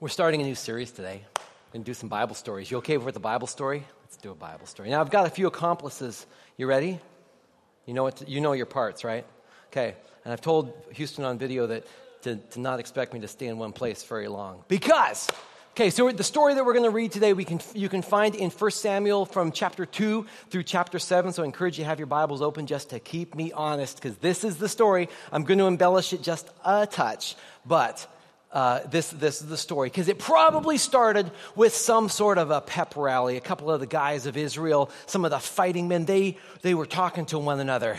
We're starting a new series today. We're going to do some Bible stories. You okay with the Bible story? Let's do a Bible story. Now, I've got a few accomplices. You ready? You know your parts, right? Okay. And I've told Houston on video that to not expect me to stay in one place very long. Because, so the story that we're going to read today, you can find in 1 Samuel from chapter 2 through chapter 7. So I encourage you to have your Bibles open just to keep me honest, because this is the story. I'm going to embellish it just a touch, but this is the story, because it probably started with some sort of a pep rally. A couple of the guys of Israel, some of the fighting men, they were talking to one another.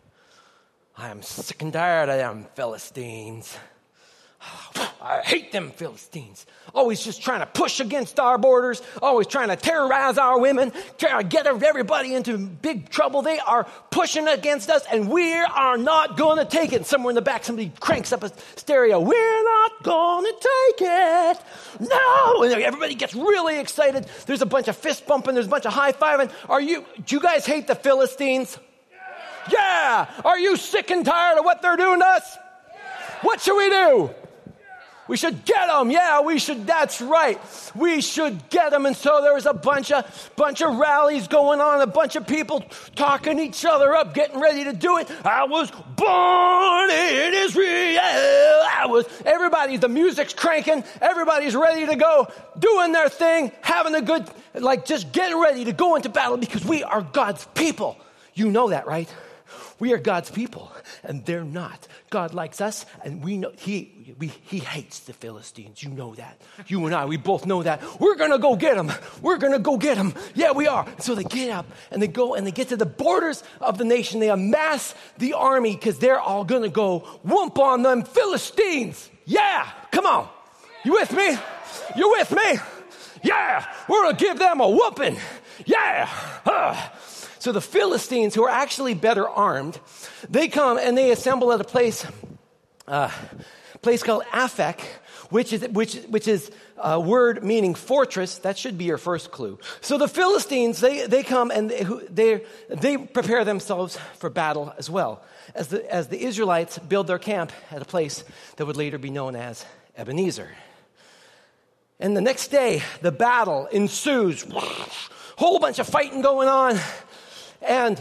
I am sick and tired of them Philistines. I hate them Philistines. Always just trying to push against our borders. Always trying to terrorize our women. Trying to get everybody into big trouble. They are pushing against us, and we are not going to take it. And somewhere in the back, somebody cranks up a stereo. We're not going to take it. No! And everybody gets really excited. There's a bunch of fist bumping. There's a bunch of high-fiving. Do you guys hate the Philistines? Yeah! Are you sick and tired of what they're doing to us? What should we do? We should get them. Yeah, we should. That's right. We should get them. And so there was a bunch of rallies going on, a bunch of people talking each other up, getting ready to do it. I was born in Israel. The music's cranking. Everybody's ready to go, doing their thing, having a good, just getting ready to go into battle, because we are God's people. You know that, right? We are God's people, and they're not. God likes us, and we know He hates the Philistines. You know that. You and I, we both know that. We're going to go get them. We're going to go get them. Yeah, we are. So they get up, and they go, and they get to the borders of the nation. They amass the army, because they're all going to go whoop on them Philistines. Yeah, come on. You with me? You with me? Yeah, we're going to give them a whooping. Yeah. So the Philistines, who are actually better armed, they come and they assemble at a place called Aphek, which is a word meaning fortress. That should be your first clue. So the Philistines, they come and they prepare themselves for battle as well, as the Israelites build their camp at a place that would later be known as Ebenezer. And the next day, the battle ensues. Whole bunch of fighting going on. And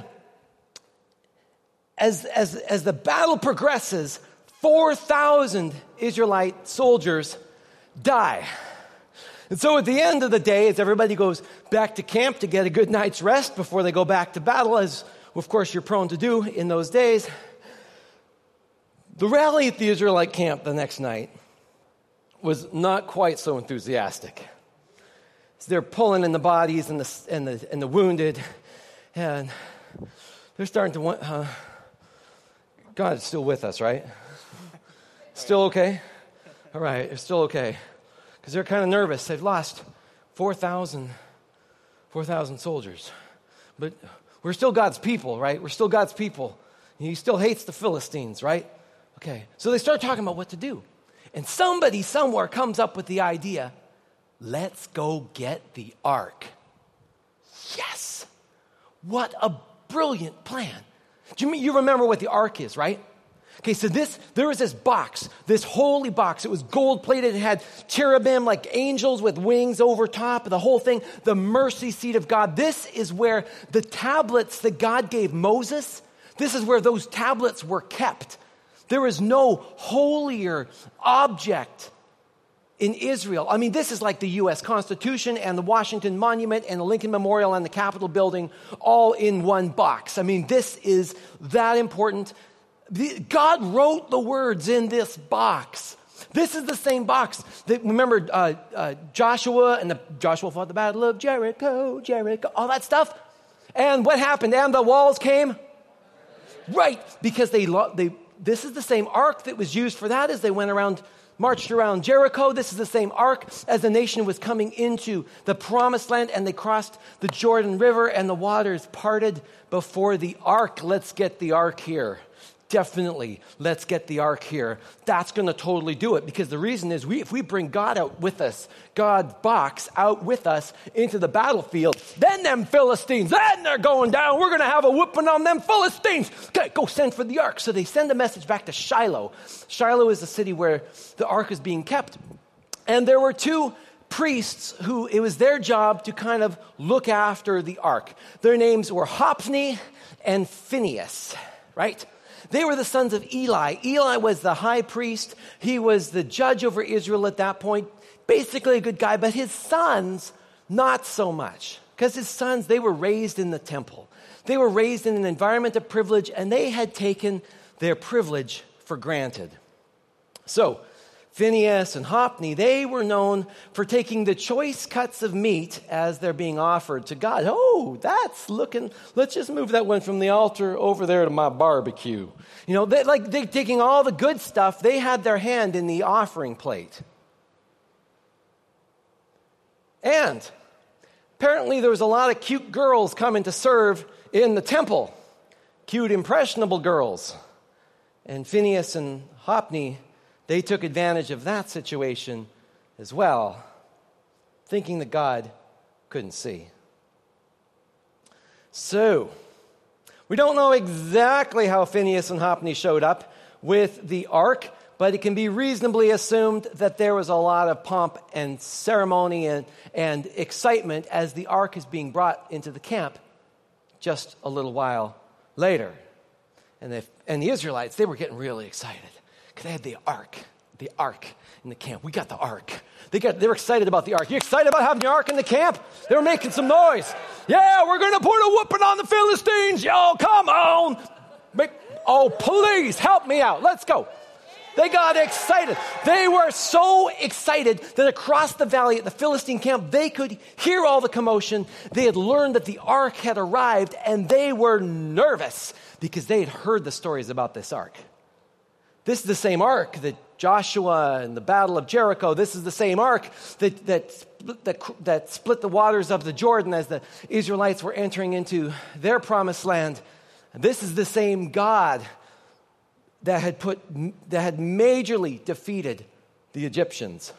as the battle progresses, 4,000 Israelite soldiers die. And so at the end of the day, as everybody goes back to camp to get a good night's rest before they go back to battle, as of course you're prone to do in those days, the rally at the Israelite camp the next night was not quite so enthusiastic. So they're pulling in the bodies and the wounded. And they're starting to want, God is still with us, right? Still okay? All right, they're still okay. Because they're kind of nervous. They've lost 4,000 soldiers. But we're still God's people, right? We're still God's people. He still hates the Philistines, right? Okay, so they start talking about what to do. And somebody somewhere comes up with the idea, let's go get the ark. Yes! What a brilliant plan. You remember what the ark is, right? Okay, so there was this box, this holy box. It was gold plated. It had cherubim like angels with wings over top, the whole thing, the mercy seat of God. This is where the tablets that God gave Moses, this is where those tablets were kept. There is no holier object in Israel. I mean, this is like the U.S. Constitution and the Washington Monument and the Lincoln Memorial and the Capitol building all in one box. I mean, this is that important. God wrote the words in this box. This is the same box that, remember, Joshua fought the battle of Jericho, all that stuff. And what happened? And the walls came? Right, because this is the same ark that was used for that as they marched around Jericho. This is the same ark as the nation was coming into the promised land, and they crossed the Jordan River and the waters parted before the ark. Let's get the ark here. Definitely, let's get the ark here. That's going to totally do it, because the reason is if we bring God out with us, God's box out with us into the battlefield, then them Philistines, then they're going down. We're going to have a whooping on them Philistines. Okay, go send for the ark. So they send a message back to Shiloh. Shiloh is the city where the ark is being kept. And there were two priests who it was their job to kind of look after the ark. Their names were Hophni and Phinehas, right? They were the sons of Eli. Eli was the high priest. He was the judge over Israel at that point. Basically a good guy, but his sons, not so much. Because his sons, they were raised in the temple. They were raised in an environment of privilege, and they had taken their privilege for granted. So, Phinehas and Hophni, they were known for taking the choice cuts of meat as they're being offered to God. Oh, that's looking, let's just move that one from the altar over there to my barbecue. You know, they taking all the good stuff, they had their hand in the offering plate. And apparently there was a lot of cute girls coming to serve in the temple. Cute, impressionable girls. And Phinehas and Hophni, they took advantage of that situation as well, thinking that God couldn't see. So, we don't know exactly how Phinehas and Hophni showed up with the ark, but it can be reasonably assumed that there was a lot of pomp and ceremony and excitement as the ark is being brought into the camp just a little while later. And the Israelites, they were getting really excited because they had the ark in the camp. We got the ark. They were excited about the ark. You excited about having the ark in the camp? They were making some noise. Yeah, we're going to put a whooping on the Philistines. Yo, come on. Oh, please help me out. Let's go. They got excited. They were so excited that across the valley at the Philistine camp, they could hear all the commotion. They had learned that the ark had arrived, and they were nervous because they had heard the stories about this ark. This is the same ark that Joshua and the Battle of Jericho, this is the same ark that split the waters of the Jordan as the Israelites were entering into their promised land. And this is the same God that had majorly defeated the Egyptians.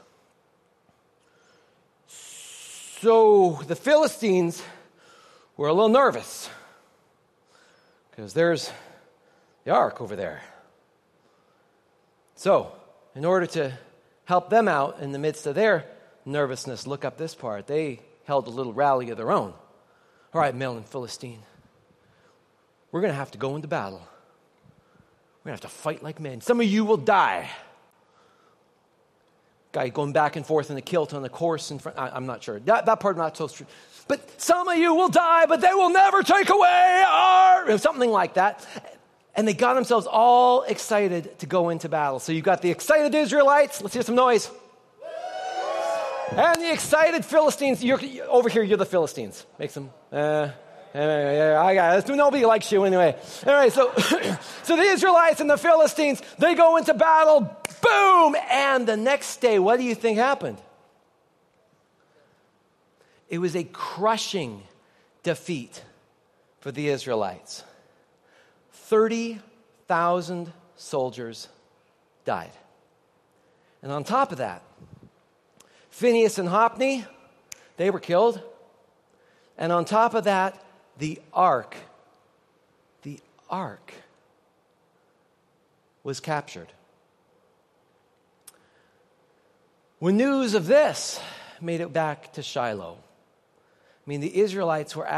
So the Philistines were a little nervous because there's the ark over there. So, in order to help them out in the midst of their nervousness, look up this part. They held a little rally of their own. All right, Mel and Philistine, we're going to have to go into battle. We're going to have to fight like men. Some of you will die. Guy going back and forth in the kilt on the course in front. I'm not sure. That part I'm not so sure. But some of you will die, but they will never take away our... Something like that. And they got themselves all excited to go into battle. So you've got the excited Israelites. Let's hear some noise. And the excited Philistines. Over here, you're the Philistines. Make some... I got it. Nobody likes you anyway. Anyway, so the Israelites and the Philistines, they go into battle. Boom! And the next day, what do you think happened? It was a crushing defeat for the Israelites. 30,000 soldiers died. And on top of that, Phinehas and Hophni, they were killed. And on top of that, the ark was captured. When news of this made it back to Shiloh, I mean, the Israelites were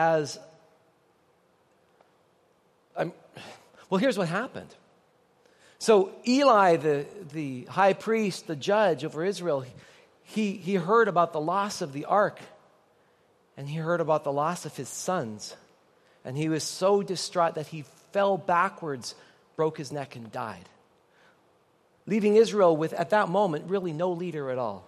well, here's what happened. So Eli, the high priest, the judge over Israel, he heard about the loss of the ark, and he heard about the loss of his sons. And he was so distraught that he fell backwards, broke his neck, and died, leaving Israel with, at that moment, really no leader at all.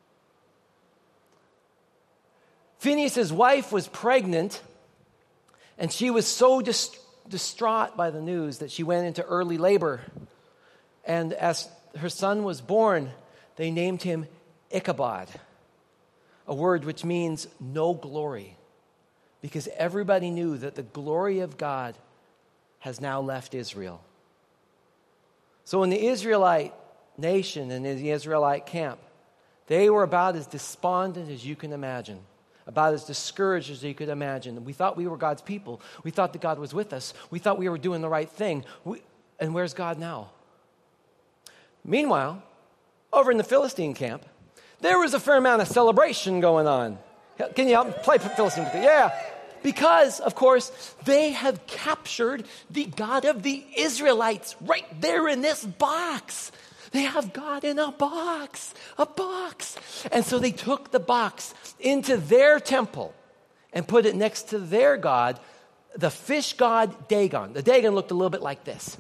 Phinehas' wife was pregnant, and she was so distraught by the news that she went into early labor. And as her son was born, they named him Ichabod, a word which means no glory, because everybody knew that the glory of God has now left Israel. So in the Israelite nation and in the Israelite camp, they were about as despondent as you can imagine, about as discouraged as you could imagine. We thought we were God's people. We thought that God was with us. We thought we were doing the right thing. And where's God now? Meanwhile, over in the Philistine camp, there was a fair amount of celebration going on. Can you help me play Philistine? Yeah. Because, of course, they have captured the God of the Israelites right there in this box. They have God in a box. And so they took the box into their temple and put it next to their God, the fish god Dagon. The Dagon looked a little bit like this.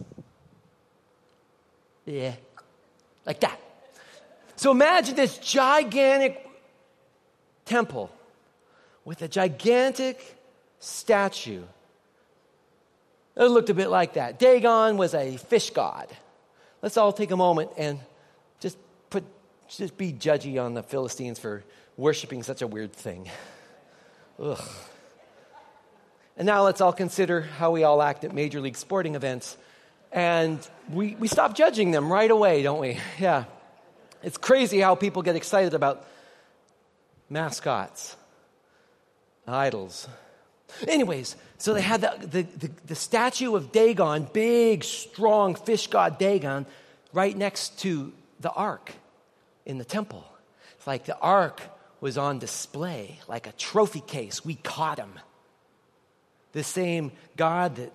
Yeah, like that. So imagine this gigantic temple with a gigantic statue. It looked a bit like that. Dagon was a fish god. Let's all take a moment and just be judgy on the Philistines for worshiping such a weird thing. Ugh. And now let's all consider how we all act at major league sporting events. And we stop judging them right away, don't we? Yeah. It's crazy how people get excited about mascots, idols. Anyways, so they had the statue of Dagon, big, strong fish god Dagon, right next to the ark in the temple. It's like the ark was on display, like a trophy case. We caught him. The same God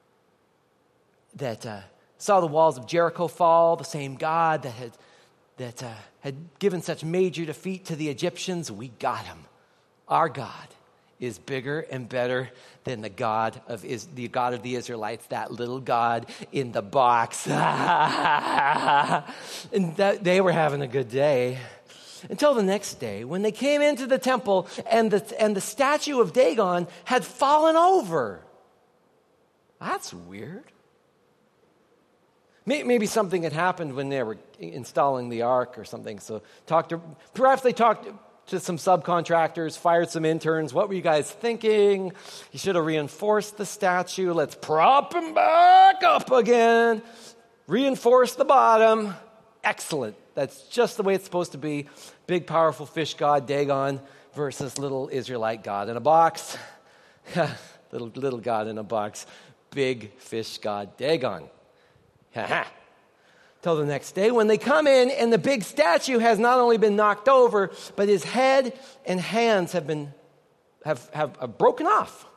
that saw the walls of Jericho fall, the same God that had given such major defeat to the Egyptians, we got him. Our God is bigger and better than the God of the Israelites, that little God in the box. And they were having a good day. Until the next day, when they came into the temple and the statue of Dagon had fallen over. That's weird. Maybe something had happened when they were installing the ark or something. So perhaps they talked to some subcontractors, fired some interns. What were you guys thinking? You should have reinforced the statue. Let's prop him back up again. Reinforce the bottom. Excellent. That's just the way it's supposed to be. Big, powerful fish god Dagon versus little Israelite god in a box. little god in a box. Big fish god Dagon. Till the next day when they come in and the big statue has not only been knocked over, but his head and hands have broken off.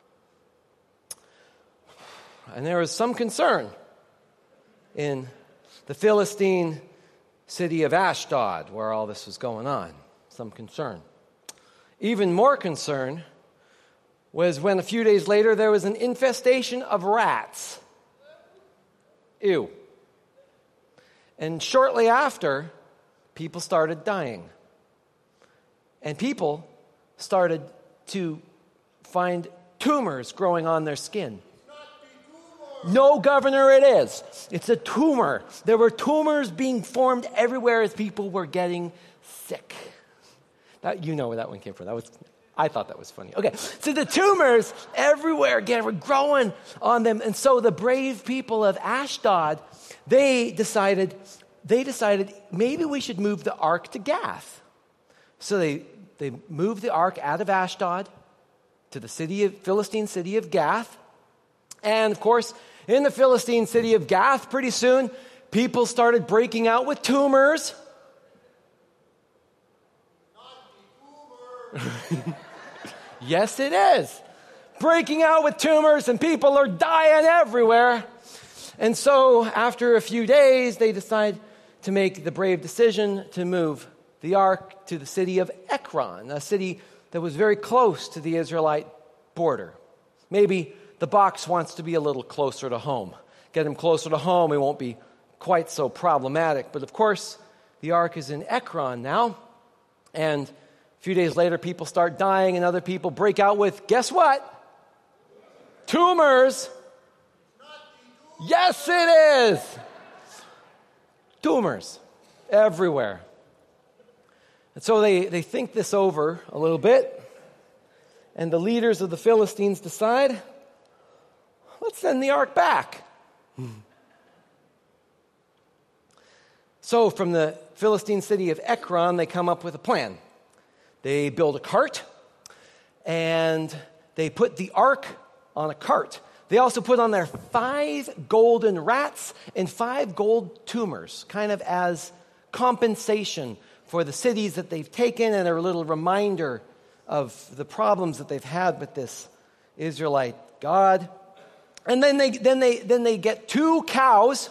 And there was some concern in the Philistine city of Ashdod, where all this was going on. Some concern. Even more concern was when a few days later there was an infestation of rats. Ew. And shortly after, people started dying. And people started to find tumors growing on their skin. No, Governor, it is. It's a tumor. There were tumors being formed everywhere as people were getting sick. You know where that one came from. I thought that was funny. Okay, so the tumors everywhere again were growing on them. And so the brave people of Ashdod, they decided maybe we should move the ark to Gath. So they moved the ark out of Ashdod to the Philistine city of Gath. And of course, in the Philistine city of Gath, pretty soon, people started breaking out with tumors. Yes, it is. Breaking out with tumors, and people are dying everywhere. And so, after a few days, they decide to make the brave decision to move the ark to the city of Ekron, a city that was very close to the Israelite border. Maybe the box wants to be a little closer to home. Get him closer to home, it won't be quite so problematic. But of course, the ark is in Ekron now, and a few days later, people start dying, and other people break out with, guess what? Tumors. Yes, it is. Tumors everywhere. And so they think this over a little bit, and the leaders of the Philistines decide, let's send the ark back. So from the Philistine city of Ekron, they come up with a plan. They build a cart, and they put the ark on a cart. They also put on there 5 golden rats and 5 gold tumors, kind of as compensation for the cities that they've taken, and a little reminder of the problems that they've had with this Israelite God. And then they get 2 cows.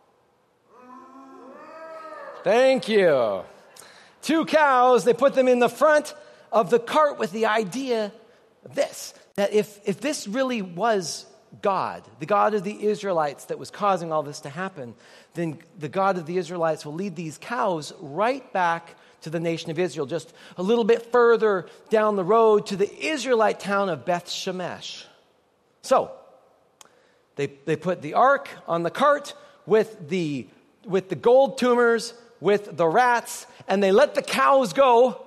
Thank you. 2 cows, they put them in the front of the cart with the idea of this, that if this really was God, the God of the Israelites that was causing all this to happen, then the God of the Israelites will lead these cows right back to the nation of Israel, just a little bit further down the road to the Israelite town of Beth Shemesh. So, they put the ark on the cart with the gold tumors, with the rats, and they let the cows go.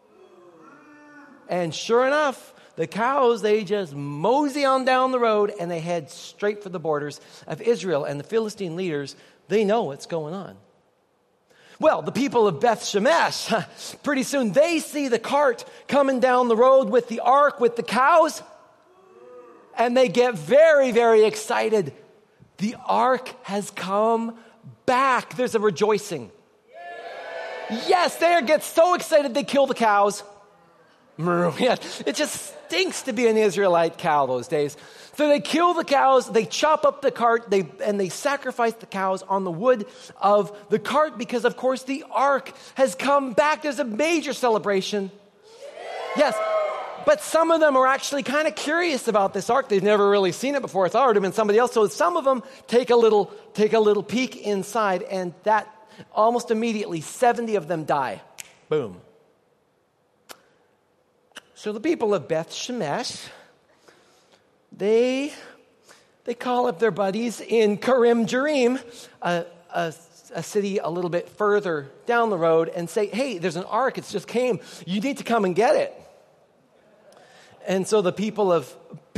And sure enough, the cows, they just mosey on down the road and they head straight for the borders of Israel. And the Philistine leaders, they know what's going on. Well, the people of Beth Shemesh, pretty soon they see the cart coming down the road with the ark, with the cows, and they get very, very excited. The ark has come back. There's a rejoicing. Yes, they get so excited they kill the cows. Yeah, it just stinks to be an Israelite cow those days. So they kill the cows, they chop up the cart, and they sacrifice the cows on the wood of the cart because, of course, the ark has come back. There's a major celebration. Yes, but some of them are actually kind of curious about this ark. They've never really seen it before. It's already been somebody else. So some of them take a little peek inside, and that almost immediately 70 of them die. Boom. So the people of Beth Shemesh, they call up their buddies in Karim Jearim, a city a little bit further down the road, and say, hey, there's an ark, it's just came. You need to come and get it. And so the people of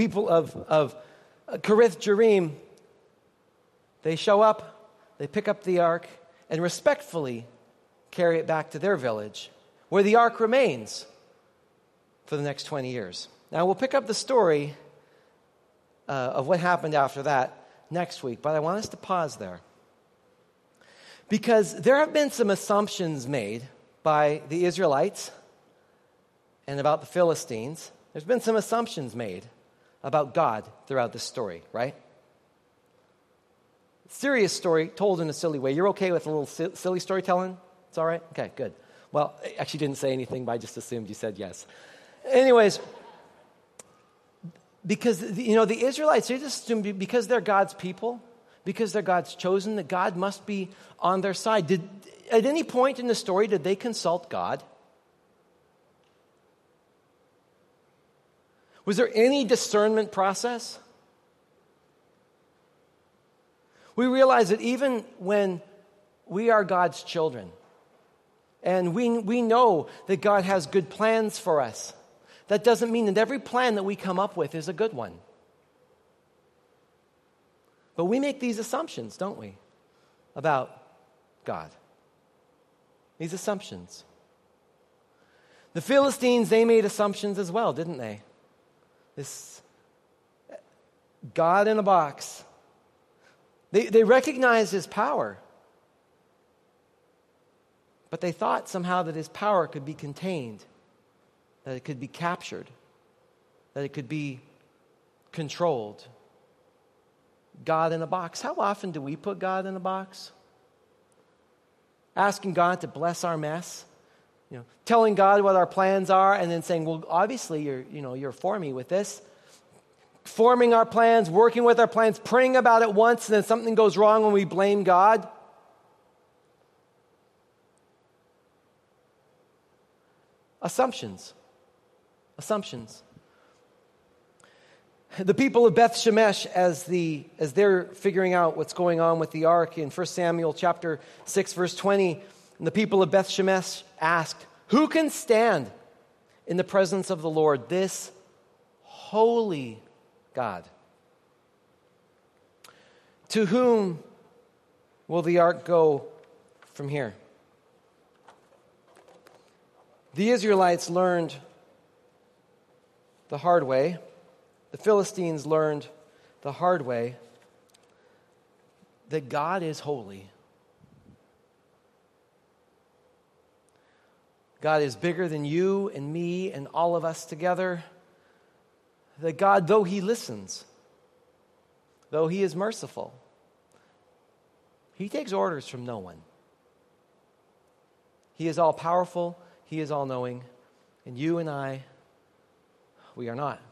Karith Jearim, they show up, they pick up the ark, and respectfully carry it back to their village, where the ark remains for the next 20 years. Now, we'll pick up the story of what happened after that next week, but I want us to pause there. Because there have been some assumptions made by the Israelites and about the Philistines. There's been some assumptions made about God throughout this story, right? Serious story told in a silly way. You're okay with a little silly storytelling? It's all right? Okay, good. Well, I actually didn't say anything, but I just assumed you said yes. Anyways, because, the Israelites, they just assume because they're God's people, because they're God's chosen, that God must be on their side. At any point in the story, did they consult God? Was there any discernment process? We realize that even when we are God's children, and we know that God has good plans for us, that doesn't mean that every plan that we come up with is a good one. But we make these assumptions, don't we, about God? These assumptions. The Philistines, they made assumptions as well, didn't they? This God in a box. They recognized his power. But they thought somehow that his power could be contained, that it could be captured, that it could be controlled. God in a box. How often do we put God in a box? Asking God to bless our mess, telling God what our plans are, and then saying, well, obviously you're for me with this. Forming our plans, working with our plans, praying about it once, and then something goes wrong when we blame God. Assumptions. The people of Beth Shemesh, as they're figuring out what's going on with the ark in 1 Samuel chapter 6, verse 20, and the people of Beth Shemesh asked, who can stand in the presence of the Lord, this holy God? To whom will the ark go from here? The Israelites learned the hard way. The Philistines learned the hard way that God is holy. God is bigger than you and me and all of us together. That God, though He listens, though He is merciful, He takes orders from no one. He is all-powerful, He is all-knowing, and you and I, we are not.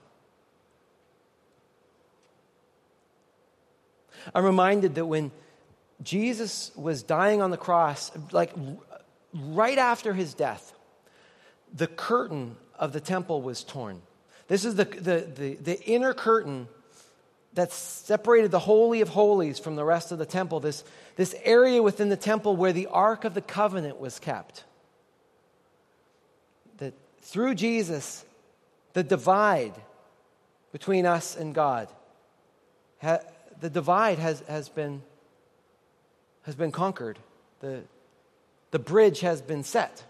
I'm reminded that when Jesus was dying on the cross, like right after His death, the curtain of the temple was torn. This is the inner curtain that separated the Holy of Holies from the rest of the temple, this area within the temple where the Ark of the Covenant was kept. That through Jesus, the divide between us and God, the divide has been conquered. The bridge has been set.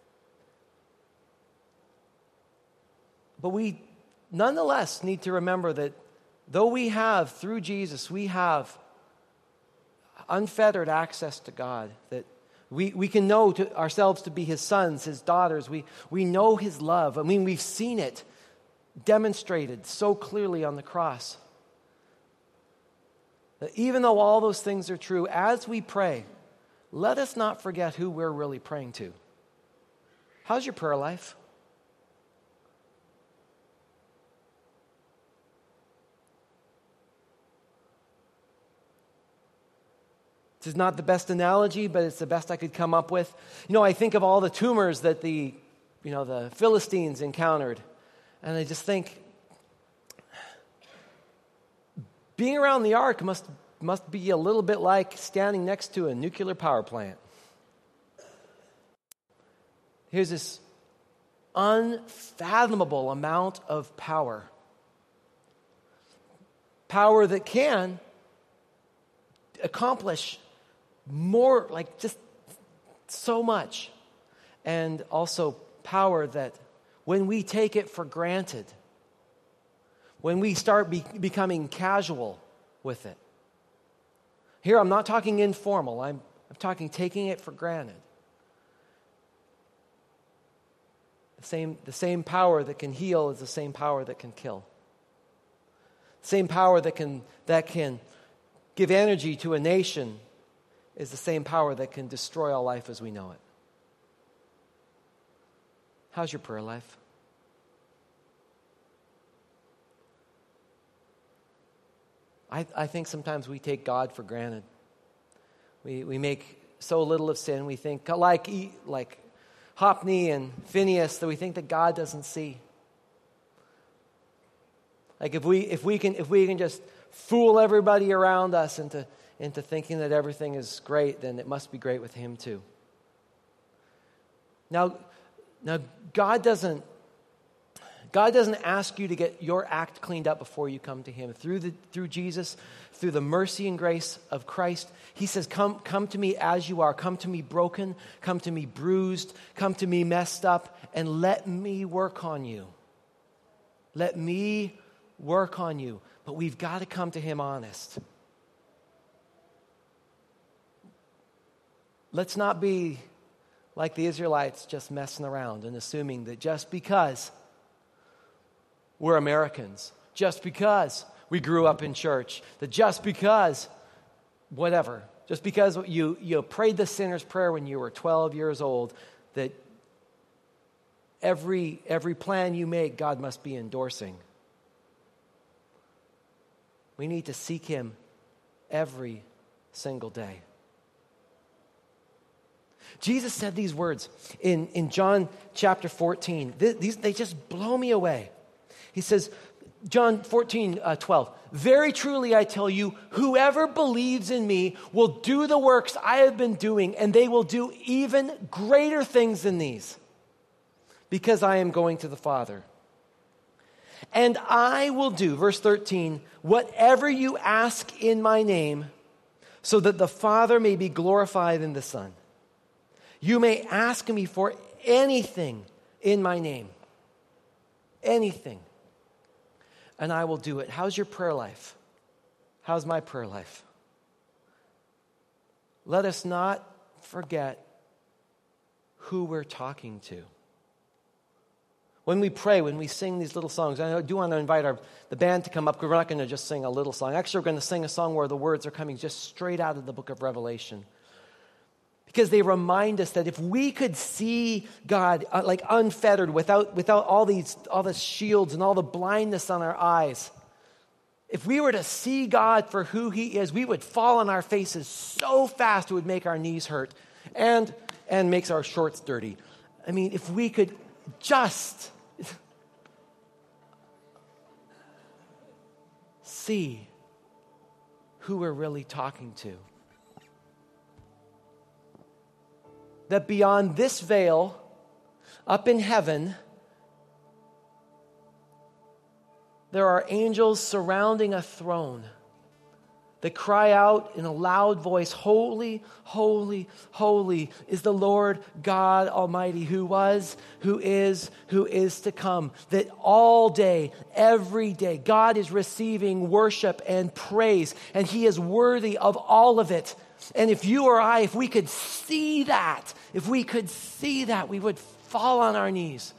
But we nonetheless need to remember that though we have, through Jesus, we have unfettered access to God, that we can know to ourselves to be His sons, His daughters. We know His love. I mean, we've seen it demonstrated so clearly on the cross. That even though all those things are true, as we pray, let us not forget who we're really praying to. How's your prayer life? This is not the best analogy, but it's the best I could come up with. I think of all the tumors that the Philistines encountered, and I just think, being around the ark must be a little bit like standing next to a nuclear power plant. Here's this unfathomable amount of power. Power that can accomplish more, like just so much. And also power that when we take it for granted, when we start becoming casual with it. Here, I'm not talking informal. I'm talking taking it for granted. The same power that can heal is the same power that can kill. The same power that can give energy to a nation is the same power that can destroy all life as we know it. How's your prayer life? I think sometimes we take God for granted. We make so little of sin. We think like Hophni and Phinehas that we think that God doesn't see. Like if we can just fool everybody around us into thinking that everything is great, then it must be great with Him too. Now God doesn't ask you to get your act cleaned up before you come to Him. Through Jesus, through the mercy and grace of Christ, He says, come to me as you are. Come to me broken. Come to me bruised. Come to me messed up. And let me work on you. Let me work on you. But we've got to come to Him honest. Let's not be like the Israelites, just messing around and assuming that just because we're Americans, just because we grew up in church, that just because whatever, just because you prayed the sinner's prayer when you were 12 years old, that every plan you make, God must be endorsing. We need to seek Him every single day. Jesus said these words in John chapter 14. They just blow me away. He says, John 14:12, very truly I tell you, whoever believes in me will do the works I have been doing, and they will do even greater things than these, because I am going to the Father. And I will do, verse 13, whatever you ask in my name, so that the Father may be glorified in the Son. You may ask me for anything in my name. Anything. And I will do it. How's your prayer life? How's my prayer life? Let us not forget who we're talking to. When we pray, when we sing these little songs, I do want to invite the band to come up, because we're not going to just sing a little song. Actually, we're going to sing a song where the words are coming just straight out of the book of Revelation. Because they remind us that if we could see God like unfettered, without all the shields and all the blindness on our eyes, if we were to see God for who He is, we would fall on our faces so fast it would make our knees hurt and makes our shorts dirty. I mean, if we could just see who we're really talking to. That beyond this veil, up in heaven, there are angels surrounding a throne that cry out in a loud voice, "Holy, holy, holy is the Lord God Almighty, who was, who is to come." That all day, every day, God is receiving worship and praise, and He is worthy of all of it. And if you or I, if we could see that, we would fall on our knees.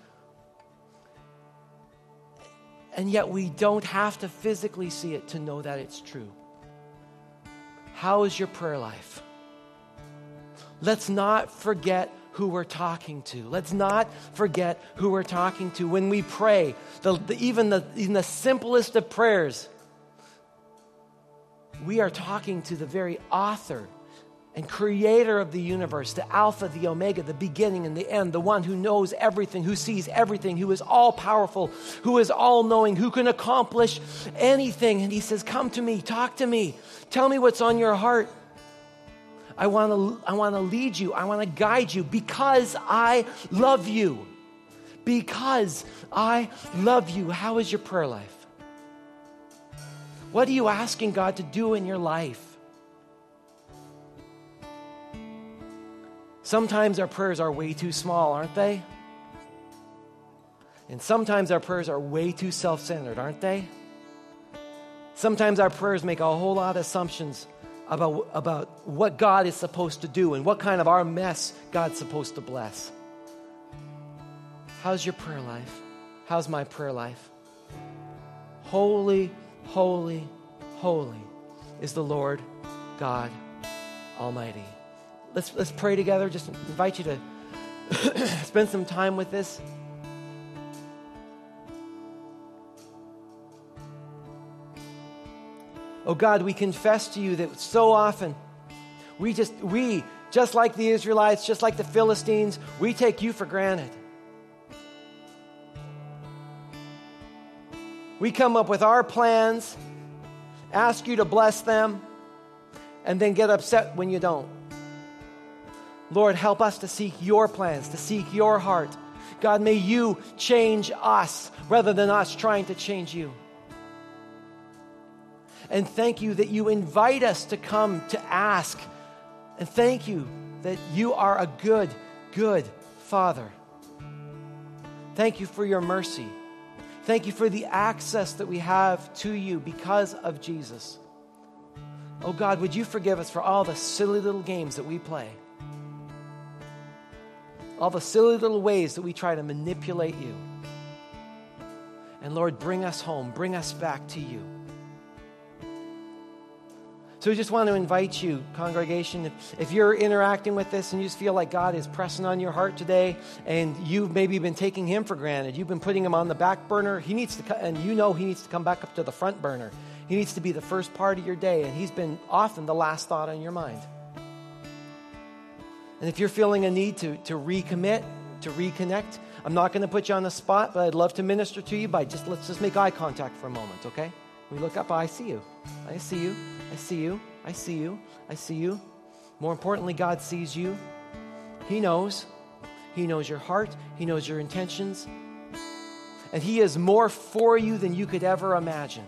And yet we don't have to physically see it to know that it's true. How is your prayer life? Let's not forget who we're talking to. Let's not forget who we're talking to. When we pray, even the simplest of prayers, we are talking to the very author and creator of the universe, the Alpha, the Omega, the beginning and the end, the one who knows everything, who sees everything, who is all-powerful, who is all-knowing, who can accomplish anything. And He says, "Come to me, talk to me, tell me what's on your heart. I want to lead you, I want to guide you, because I love you. Because I love you." How is your prayer life? What are you asking God to do in your life? Sometimes our prayers are way too small, aren't they? And sometimes our prayers are way too self-centered, aren't they? Sometimes our prayers make a whole lot of assumptions about what God is supposed to do and what kind of our mess God's supposed to bless. How's your prayer life? How's my prayer life? Holy, holy, holy is the Lord God Almighty. Let's pray together. Just invite you to spend some time with this. Oh God, we confess to you that so often we just like the Israelites, just like the Philistines, we take you for granted. We come up with our plans, ask you to bless them, and then get upset when you don't. Lord, help us to seek your plans, to seek your heart. God, may you change us rather than us trying to change you. And thank you that you invite us to come to ask. And thank you that you are a good, good Father. Thank you for your mercy. Thank you for the access that we have to you because of Jesus. Oh God, would you forgive us for all the silly little games that we play? All the silly little ways that we try to manipulate you. And Lord, bring us home, bring us back to you. So we just want to invite you, congregation, if you're interacting with this and you just feel like God is pressing on your heart today and you've maybe been taking Him for granted, you've been putting Him on the back burner, He needs to, and you know He needs to come back up to the front burner. He needs to be the first part of your day, and He's been often the last thought on your mind. And if you're feeling a need to recommit, to reconnect, I'm not going to put you on the spot, but I'd love to minister to you by let's just make eye contact for a moment, okay? We look up, I see you. I see you. I see you. I see you. I see you. More importantly, God sees you. He knows. He knows your heart. He knows your intentions. And He is more for you than you could ever imagine.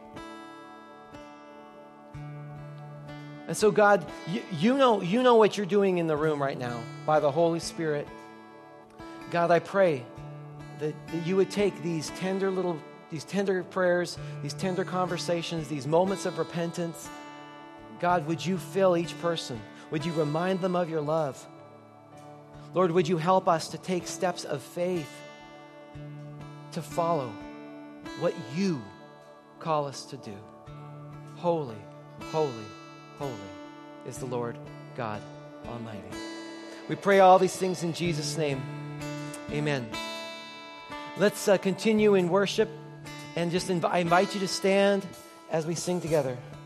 And so God, you know what you're doing in the room right now by the Holy Spirit. God, I pray that you would take these tender prayers, these tender conversations, these moments of repentance. God, would you fill each person? Would you remind them of your love? Lord, would you help us to take steps of faith to follow what you call us to do. Holy, holy, holy is the Lord God Almighty. We pray all these things in Jesus' name. Amen. Let's continue in worship, and just I invite you to stand as we sing together.